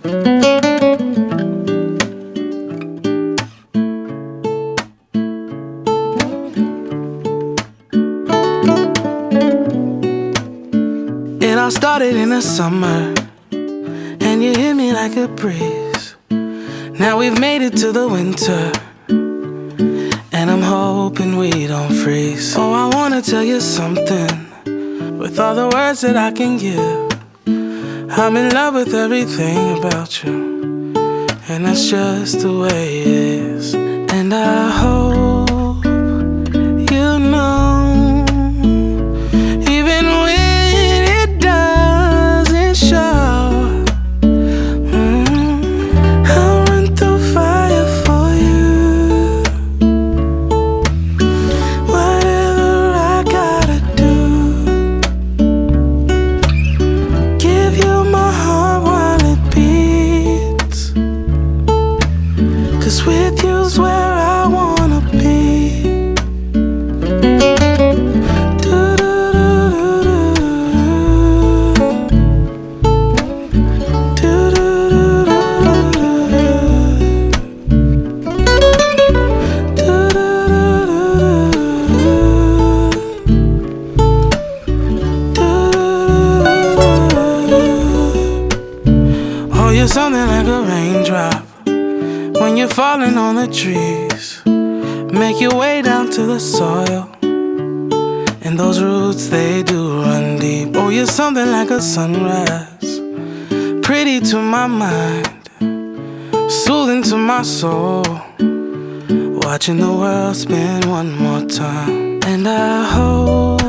It all started in the summer, and you hit me like a breeze. Now we've made it to the winter, and I'm hoping we don't freeze. Oh, I wanna tell you something with all the words that I can give. I'm in love with everything about you, and that's just the way it is. And I hope you know, even when it doesn't show, I'll run through fire for you. Whatever I gotta do, give you my heart while it beats. 'Cause with you's where I wanna be. Oh, you're something like a raindrop when you're falling on the trees. Make your way down to the soil, and those roots, they do run deep. Oh, you're something like a sunrise, pretty to my mind, soothing to my soul, watching the world spin one more time. And I hope